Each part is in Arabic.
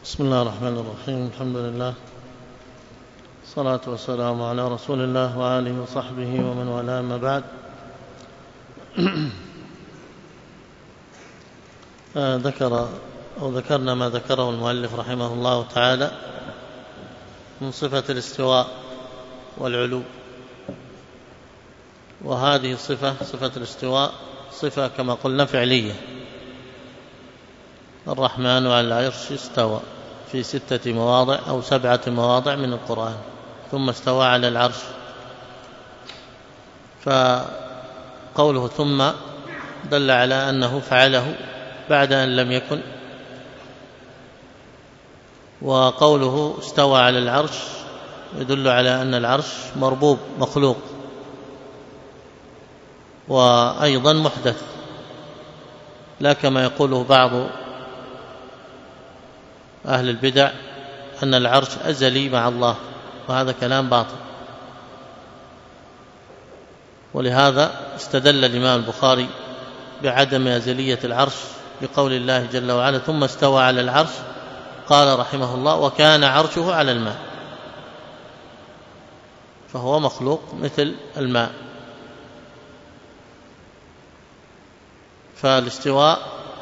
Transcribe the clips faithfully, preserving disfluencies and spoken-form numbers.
بسم الله الرحمن الرحيم. الحمد لله، الصلاة والسلام على رسول الله وآله وصحبه ومن والاه، ما بعد. ذكر أو ذكرنا ما ذكره المؤلف رحمه الله تعالى من صفة الاستواء والعلو، وهذه الصفة صفة الاستواء صفة كما قلنا فعلية. الرحمن على العرش استوى في ستة مواضع أو سبعة مواضع من القرآن، ثم استوى على العرش. فقوله ثم دل على أنه فعله بعد أن لم يكن، وقوله استوى على العرش يدل على أن العرش مربوب مخلوق وأيضا محدث، لا كما يقوله بعض أهل البدع أن العرش أزلي مع الله، وهذا كلام باطل. ولهذا استدل الإمام البخاري بعدم أزلية العرش بقول الله جل وعلا ثم استوى على العرش، قال رحمه الله وكان عرشه على الماء، فهو مخلوق مثل الماء. فالاستواء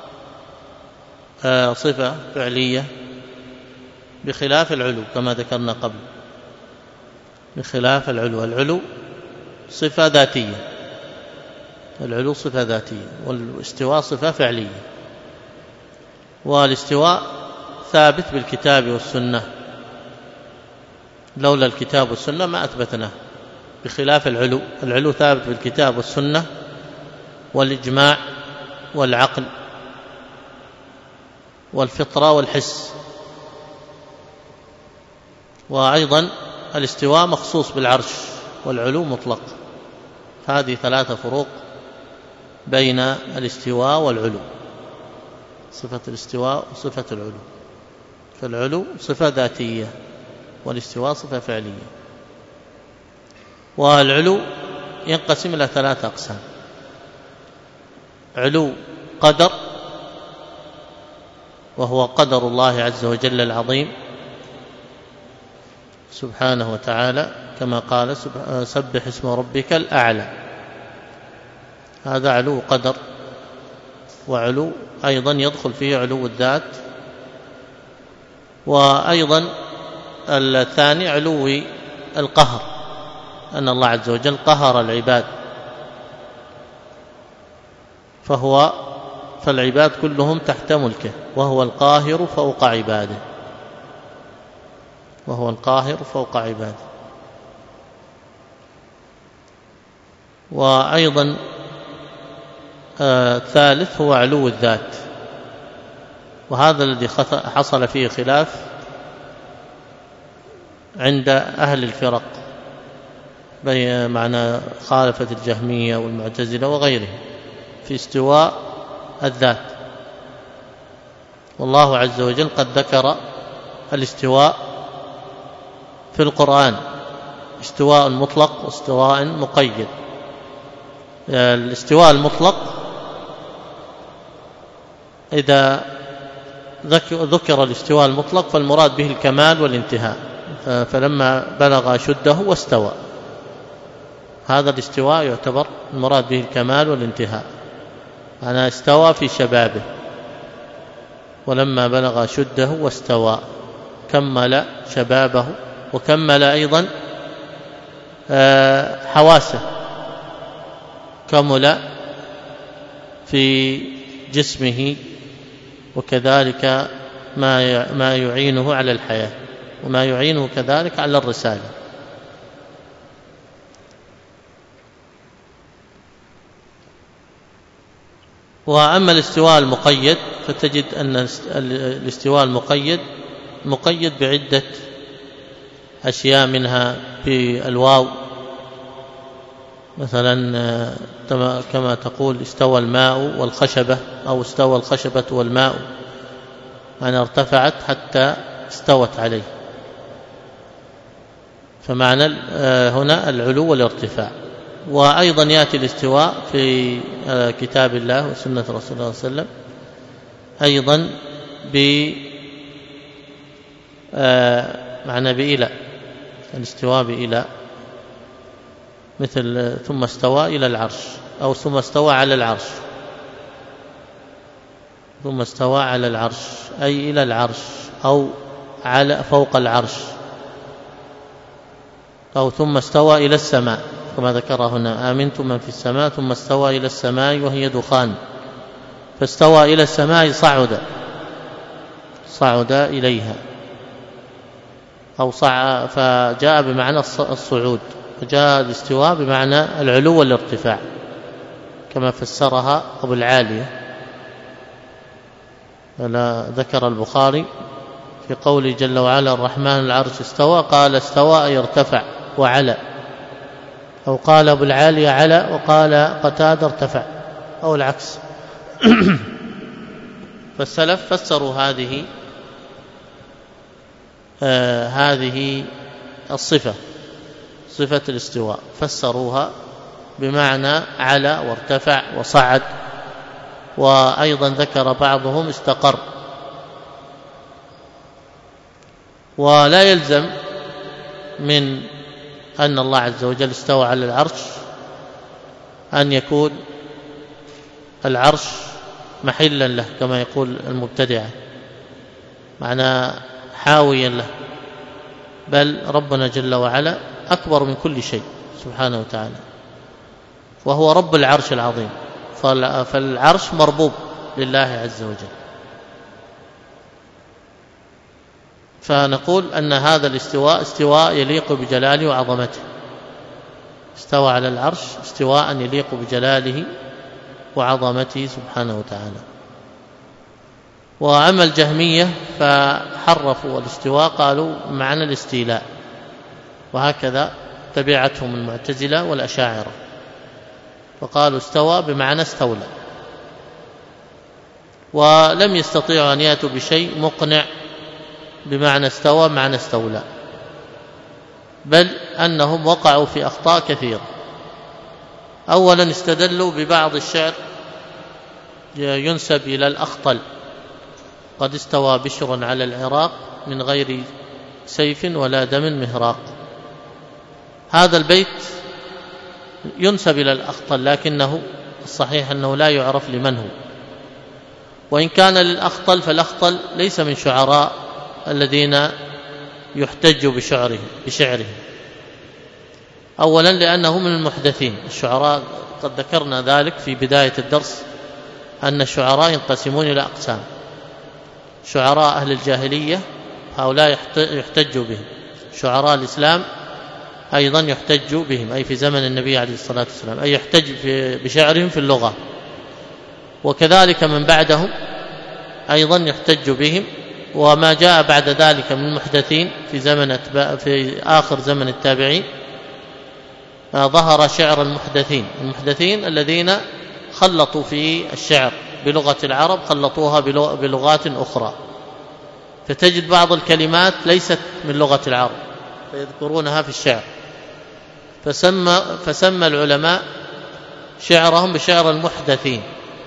صفة فعلية بخلاف العلو كما ذكرنا قبل، بخلاف العلو. العلو صفة ذاتية، العلو صفة ذاتية، والاستواء صفة فعلية. والاستواء ثابت بالكتاب والسنة، لولا الكتاب والسنة ما أثبتناه، بخلاف العلو. العلو ثابت بالكتاب والسنة والإجماع والعقل والفطرة والحس. وأيضا الاستواء مخصوص بالعرش والعلو مطلق. هذه ثلاثة فروق بين الاستواء والعلو، صفة الاستواء وصفة العلو. فالعلو صفة ذاتية والاستواء صفة فعلية. والعلو ينقسم إلى ثلاثة أقسام: علو قدر، وهو قدر الله عز وجل العظيم سبحانه وتعالى، كما قال سبح اسم ربك الأعلى، هذا علو قدر. وعلو أيضا يدخل فيه علو الذات. وأيضا الثاني علو القهر، أن الله عز وجل قهر العباد، فهو فالعباد كلهم تحت ملكه، وهو القاهر فوق عباده، وهو القاهر فوق عباده. وأيضا الثالث هو علو الذات، وهذا الذي حصل فيه خلاف عند أهل الفرق، بين معنى خالفة الجهمية والمعتزلة وغيرهم في استواء الذات. والله عز وجل قد ذكر الاستواء في القرآن، استواء مطلق واستواء مقيد. الاستواء المطلق إذا ذكر الاستواء المطلق فالمراد به الكمال والانتهاء، فلما بلغ أشده واستوى، هذا الاستواء يعتبر المراد به الكمال والانتهاء، أنا استوى في شبابه، ولما بلغ أشده واستوى كمل شبابه، وكمل أيضا حواسه، كمل في جسمه، وكذلك ما ما يعينه على الحياة، وما يعينه كذلك على الرسالة. وأما الاستواء المقيد فتجد أن الاستواء المقيد مقيد بعدة أشياء، منها بالواو، مثلا كما تقول استوى الماء والخشبة، أو استوى الخشبة والماء، معنى ارتفعت حتى استوت عليه، فمعنى هنا العلو والارتفاع. وأيضا يأتي الاستواء في كتاب الله وسنة رسول الله صلى الله عليه وسلم أيضا معنى بإلى، الاستواء بإلى، مثل ثم استوى إلى العرش، أو ثم استوى على العرش، ثم استوى على العرش أي إلى العرش، أو على فوق العرش، أو ثم استوى إلى السماء كما ذكر هنا: آمنتم من في السماء ثم استوى إلى السماء وهي دخان، فاستوى إلى السماء صعد صعد إليها، أو صع فجاء بمعنى الصعود، فجاء الاستواء بمعنى العلو والارتفاع كما فسرها أبو العالية. ذكر البخاري في قوله جل وعلا: الرحمن العرش استوى، قال استوى أي ارتفع وعلى، أو قال أبو العالية على وقال قتادة ارتفع، أو العكس. فالسلف فسروا هذه آه هذه الصفة، صفة الاستواء، فسروها بمعنى على وارتفع وصعد. وأيضا ذكر بعضهم استقر. ولا يلزم من أن الله عز وجل استوى على العرش أن يكون العرش محلا له كما يقول المبتدعة، معنى حاويا له، بل ربنا جل وعلا أكبر من كل شيء سبحانه وتعالى، وهو رب العرش العظيم، فالعرش مربوب لله عز وجل. فنقول أن هذا الاستواء استواء يليق بجلاله وعظمته، استوى على العرش استواء يليق بجلاله وعظمته سبحانه وتعالى. وأما الجهمية فحرفوا الاستواء، قالوا معنى الاستيلاء، وهكذا تبعتهم المعتزلة والأشاعرة، فقالوا استوى بمعنى استولى، ولم يستطيعوا أن يأتوا بشيء مقنع بمعنى استوى معنى استولى، بل أنهم وقعوا في أخطاء كثيرة. أولا استدلوا ببعض الشعر ينسب إلى الأخطل: قد استوى بشر على العراق من غير سيف ولا دم مهراق. هذا البيت ينسب إلى الأخطل، لكنه الصحيح أنه لا يعرف لمن هو، وإن كان للأخطل فالأخطل ليس من شعراء الذين يحتج بشعره بشعره أولا لأنه من المحدثين. الشعراء قد ذكرنا ذلك في بداية الدرس، أن الشعراء ينقسمون إلى أقسام: شعراء أهل الجاهلية هؤلاء يحتج بهم، شعراء الإسلام أيضا يحتج بهم، أي في زمن النبي عليه الصلاة والسلام، أي يحتج بشعرهم في اللغة، وكذلك من بعدهم أيضا يحتج بهم. وما جاء بعد ذلك من المحدثين في زمن في آخر زمن التابعين ظهر شعر المحدثين المحدثين الذين خلطوا في الشعر بلغة العرب، خلطوها بلغات أخرى، فتجد بعض الكلمات ليست من لغة العرب فيذكرونها في الشعر، فسمى, فسمى العلماء شعرهم بشعر المحدثين.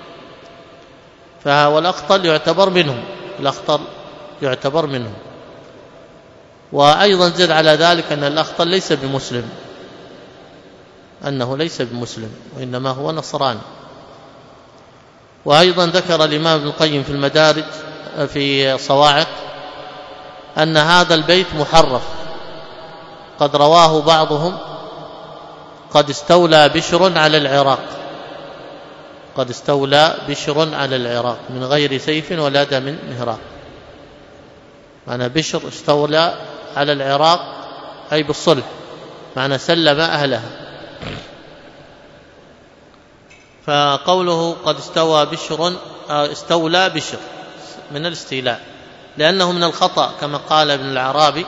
والأخطل يعتبر منهم الأخطل يعتبر منهم وأيضا زد على ذلك أن الأخطل ليس بمسلم، أنه ليس بمسلم وإنما هو نصراني. وأيضا ذكر الإمام ابن القيم في المدارج في صواعق أن هذا البيت محرف، قد رواه بعضهم: قد استولى بشر على العراق، قد استولى بشر على العراق من غير سيف ولا دم مهراق. معنى بشر استولى على العراق أي بالصلح، معنى سلم أهلها. فقوله قد استوى بشر استولى بشر من الاستيلاء، لأنه من الخطأ كما قال ابن العرابي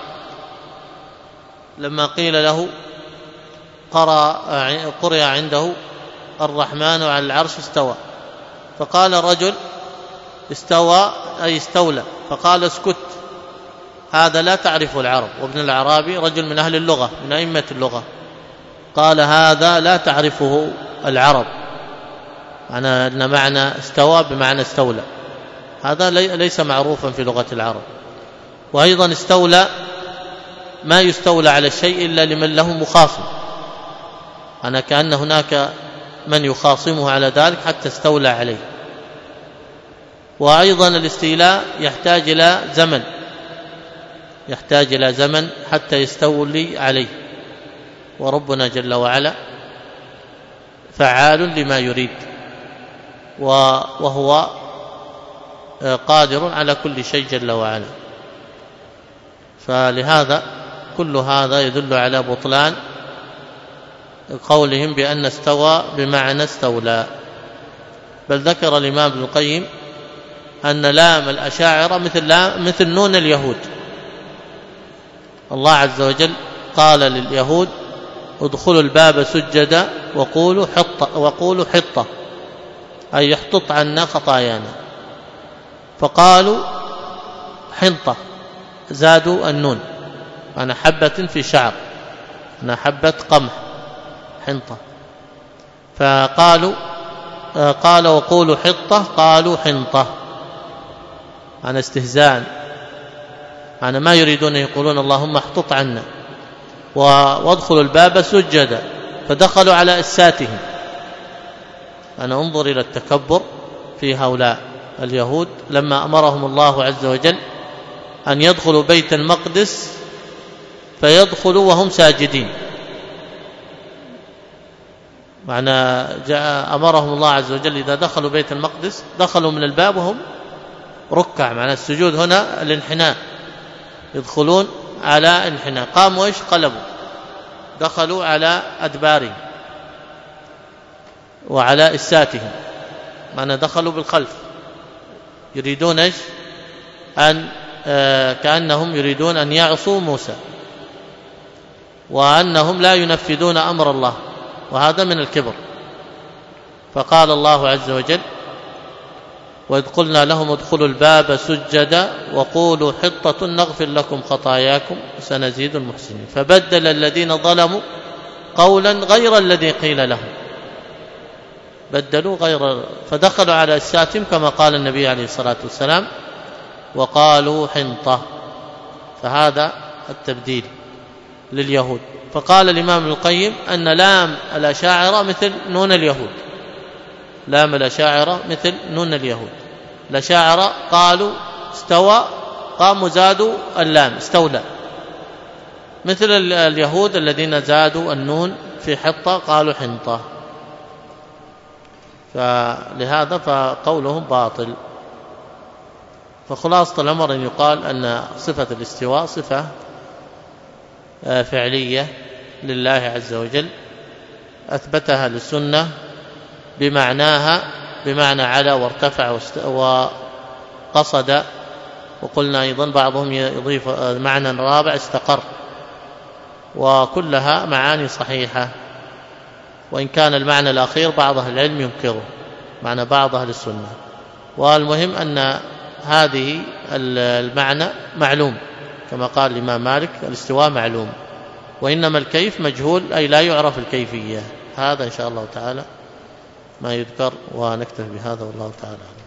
لما قيل له قرأ قرئ عنده الرحمن على العرش استوى، فقال الرجل استوى أي استولى، فقال اسكت هذا لا تعرف العرب. وابن العرابي رجل من أهل اللغة من أئمة اللغة، قال هذا لا تعرفه العرب، معنى أن معنى استوى بمعنى استولى، هذا ليس معروفا في لغة العرب. وأيضا استولى ما يستولى على الشيء إلا لمن له مخاصم، أنا كأن هناك من يخاصمه على ذلك حتى استولى عليه. وأيضا الاستيلاء يحتاج إلى زمن، يحتاج إلى زمن حتى يستولي عليه، وربنا جل وعلا فعال لما يريد، وهو قادر على كل شيء جل وعلا. فلهذا كل هذا يدل على بطلان قولهم بأن استوى بمعنى استولى. بل ذكر الإمام ابن القيم أن لام الأشاعرة مثل, لام مثل نون اليهود. الله عز وجل قال لليهود ادخلوا الباب سجدا وقولوا حطة, وقولوا حطة أي يحطط عنا خطايانا، فقالوا حنطة، زادوا النون، أنا حبة في شعر، أنا حبة قمح، حنطة. فقالوا قال وقولوا حطة، قالوا حنطة، أنا استهزاء، أنا ما يريدون يقولون اللهم احطط عنا، وادخلوا الباب سجدا، فدخلوا على إساتهم. أنا انظر إلى التكبر في هؤلاء اليهود لما أمرهم الله عز وجل أن يدخلوا بيت المقدس فيدخلوا وهم ساجدين، معنى جاء أمرهم الله عز وجل إذا دخلوا بيت المقدس دخلوا من الباب وهم ركع، معنى السجود هنا الانحناء، يدخلون على انحناء، قاموا ايش قلبوا، دخلوا على أدبارهم وعلى إساتهم، معنى دخلوا بالخلف، يريدون ايش أن آه كأنهم يريدون أن يعصوا موسى، وأنهم لا ينفذون أمر الله، وهذا من الكبر. فقال الله عز وجل وإذ قلنا لهم ادخلوا الباب سجدا وقولوا حطة نغفر لكم خطاياكم سنزيد المحسنين، فبدل الذين ظلموا قولا غير الذي قيل لهم، بدلوا غير، فدخلوا على أساتهم كما قال النبي عليه الصلاة والسلام وقالوا حنطة، فهذا التبديل لليهود. فقال الإمام ابن القيم أن لام الأشاعرة مثل نون اليهود، لام الأشاعرة مثل نون اليهود. الأشاعرة قالوا استوى، قاموا زادوا اللام استولى، مثل اليهود الذين زادوا النون في حطة قالوا حنطة، فلهذا فقولهم باطل. فخلاصة الأمر أن يقال أن صفة الاستواء صفة فعلية لله عز وجل أثبتها للسنة بمعناها، بمعنى على وارتفع وقصد، وقلنا أيضا بعضهم يضيف معنى رابع استقر، وكلها معاني صحيحة، وإن كان المعنى الأخير بعض أهل العلم ينكره، معنى بعض أهل السنة. والمهم أن هذه المعنى معلوم كما قال الإمام مالك الاستواء معلوم، وإنما الكيف مجهول أي لا يعرف الكيفية. هذا إن شاء الله تعالى ما يذكر، ونكتفي بهذا والله تعالى.